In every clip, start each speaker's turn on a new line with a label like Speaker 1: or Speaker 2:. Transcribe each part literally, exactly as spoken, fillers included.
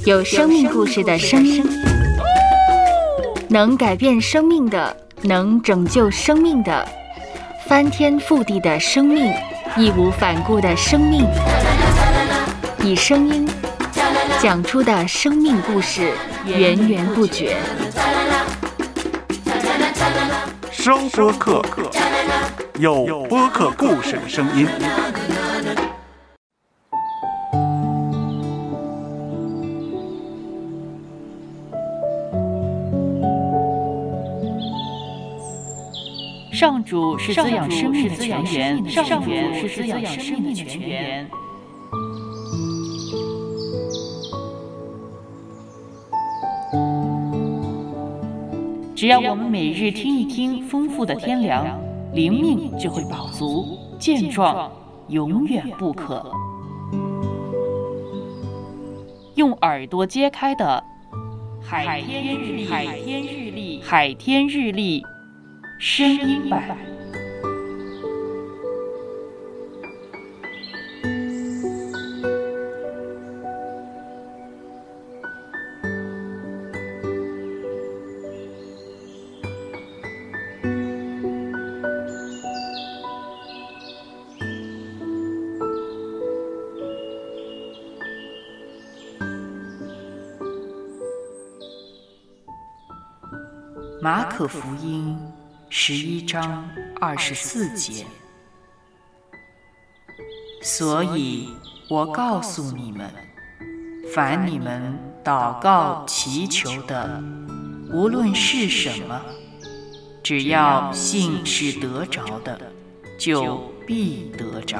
Speaker 1: 有生命故事的声音，能改变生命的，能拯救生命的，翻天覆地的生命，义无反顾的生命，以声音讲出的生命故事，源源不绝。
Speaker 2: 声播客，有播客故事的声音。
Speaker 3: 上主是滋养生命的泉源，上主是滋养生命的泉源。只要我们每日听一听丰富的天粮，灵命就会饱足健壮，永远不渴。用耳朵揭开的海天日历，海天日历，海天日历声音版。马可福音十一章二十四节。所以我告诉你们，凡你们祷告祈求的，无论是什么，只要信是得着的，就必得着。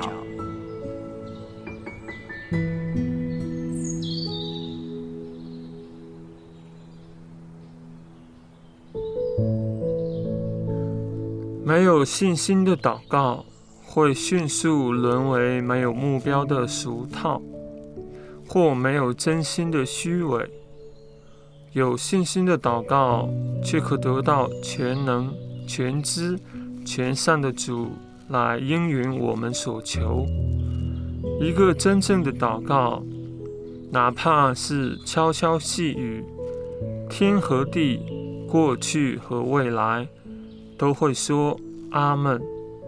Speaker 4: 没有信心的祷告会迅速沦为没有目标的俗套，或没有真心的虚伪。有信心的祷告却可得到全能、全知、全善的主来应允我们所求。一个真正的祷告，哪怕是悄悄细语，天和地、过去和未来都会说阿们。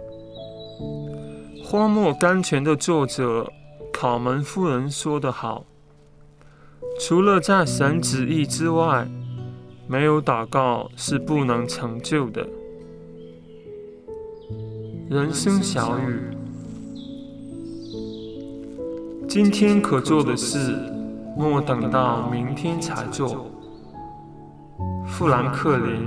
Speaker 4: 荒漠甘泉的作者考门夫人说得好，除了在神旨意之外，没有祷告是不能成就的。人生小语，今天可做的事，莫等到明天才做。富兰克林。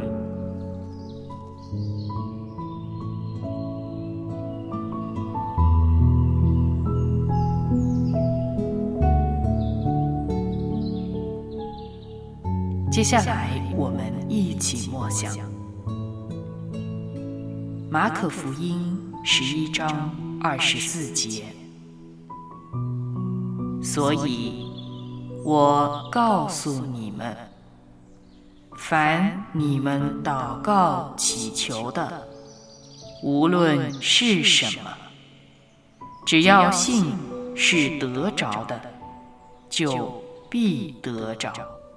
Speaker 3: 接下来我们一起默想马可福音十一章二十四节。所以我告诉你们，凡你们祷告祈求的，无论是什么，只要信是得着的，就必得着。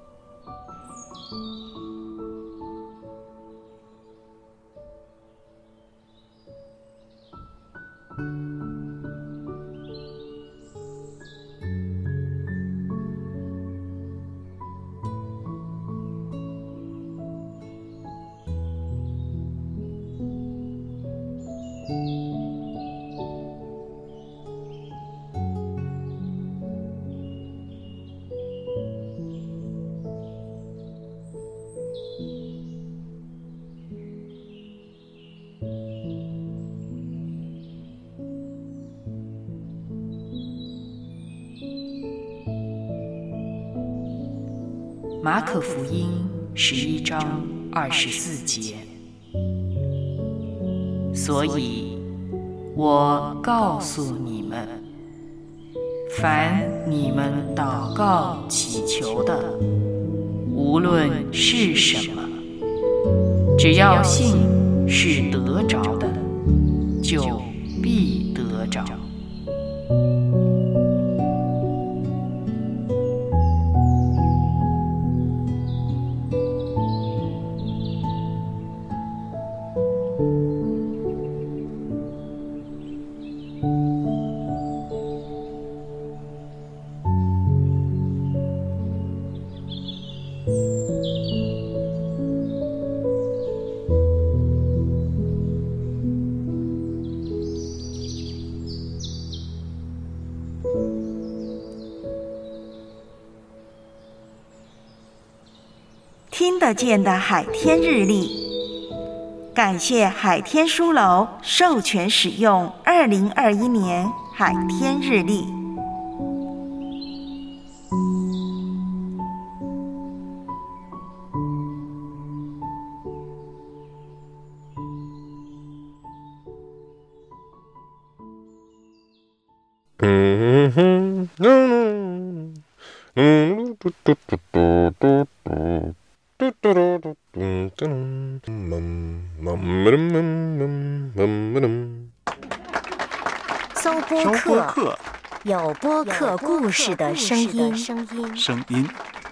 Speaker 3: 马可福音十一章二十四节。所以我告诉你们，凡你们祷告祈求的，无论是什么，只要信是得着的，就必得着。
Speaker 5: 听得见的海天日历。感谢海天书楼授权使用二零二一年海天日历。
Speaker 6: 嗯哼，嗯嗯，嘟嘟嘟嘟嘟嘟。嘟嘟嘟嘟嘟嘟
Speaker 7: 搜播客，有播客故事的声音。
Speaker 2: 声音